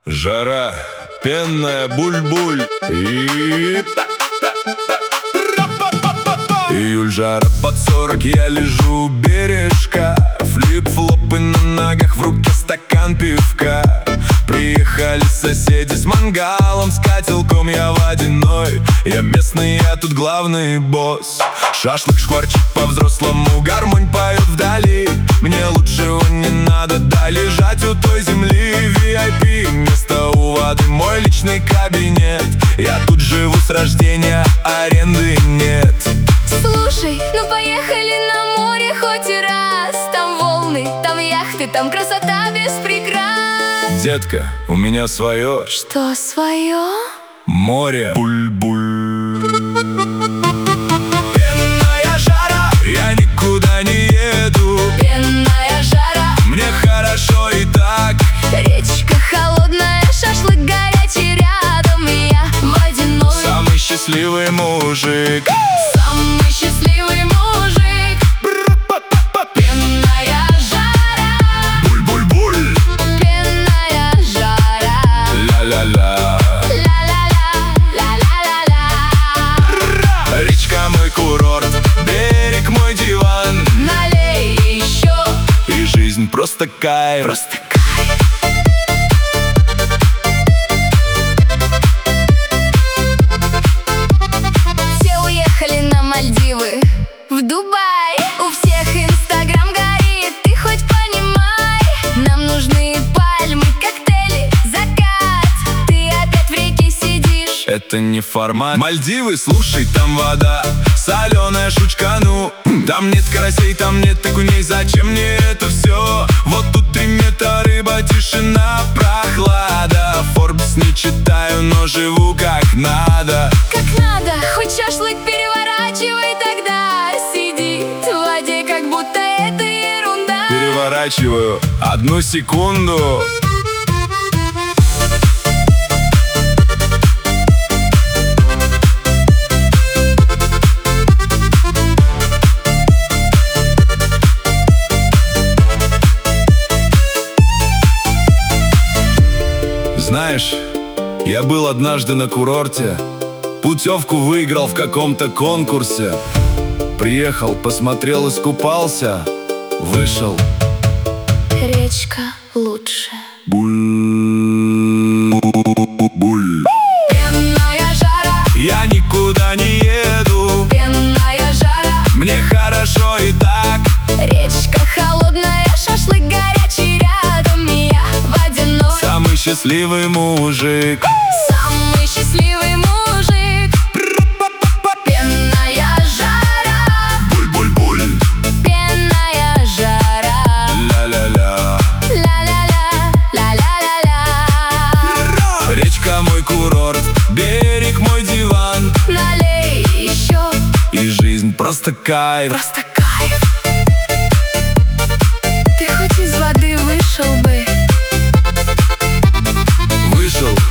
Жара, пенная буль-буль и... Июль, жара под 40, я лежу у бережка. Флип-флопы на ногах, в руке стакан пивка. Приехали соседи с мангалом, с котелком я водяной. Я местный, я тут главный босс. Шашлык шкварчит по-взрослому, гармонь поет вдали. Мне лучшего не надо, да лежать у той земли. VIP, место у воды, мой личный кабинет. Я тут живу с рождения, аренды нет. Слушай, ну поехали на море хоть и раз. Там волны, там яхты, там красота без прикрас. Детка, у меня свое. Что свое? Море, буль-буль. Пенная жара, я никуда не еду. Пенная жара, мне хорошо и так. речка холодная, шашлык горячий рядом. И я водяной, самый счастливый мужик. самый счастливый мужик. Пенная жара, Буль-буль-буль. пенная жара. Ля-ля-ля. Ла-ла-ла-ла-ла-ла-ла. Речка мой курорт, берег мой диван. Налей еще, И жизнь просто кайф. просто кайф. Все уехали на Мальдивы, в Дубай. У всех Инстаграм горит, ты хоть понимай. Нам нужны пальмы, коктейли, закат. Ты опять в реке сидишь. Это не формат. Мальдивы, слушай, там вода соленая шучка, ну. Там нет карасей, там нет окуней. Зачем мне это все? Вот тут 3 метра, рыба, тишина, прохлада. Форбс не читаю, но живу как надо. Как надо, хоть шашлык переворачивай тогда. Сидит в воде, как будто это ерунда. Переворачиваю 1 секунду. Знаешь, я был однажды на курорте. Путевку выиграл в каком-то конкурсе. Приехал, посмотрел, искупался. Вышел. Речка лучше. Буль-буль. Пенная жара, Я никуда не еду. пенная жара. Мне хорошо и так. Речка холодная, шашлык горячий рядом. И я водяной, Самый счастливый мужик. самый счастливый мужик. Пенная жара, Буль-буль-буль. пенная жара. Ля-ля-ля. Ла-ла-ла, ла-ла-ла-ла. Речка мой курорт, берег мой диван. Налей еще, И жизнь просто кайф. просто кайф. Ты хоть из воды вышел бы. Вышел,